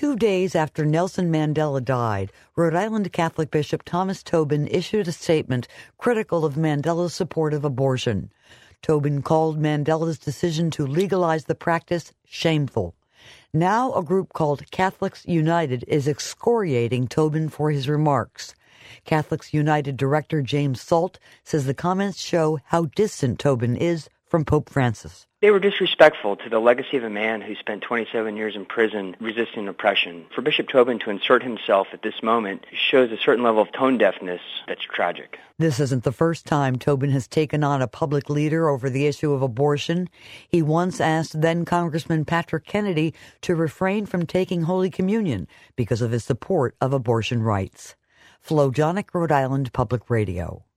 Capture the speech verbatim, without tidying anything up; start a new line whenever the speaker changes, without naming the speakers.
two days after Nelson Mandela died, Rhode Island Catholic Bishop Thomas Tobin issued a statement critical of Mandela's support of abortion. Tobin called Mandela's decision to legalize the practice shameful. Now a group called Catholics United is excoriating Tobin for his remarks. Catholics United Director James Salt says the comments show how distant Tobin is from Pope Francis.
They were disrespectful to the legacy of a man who spent twenty-seven years in prison resisting oppression. For Bishop Tobin to insert himself at this moment shows a certain level of tone deafness that's tragic.
This isn't the first time Tobin has taken on a public leader over the issue of abortion. He once asked then-Congressman Patrick Kennedy to refrain from taking Holy Communion because of his support of abortion rights. Flo Jonick, Rhode Island Public Radio.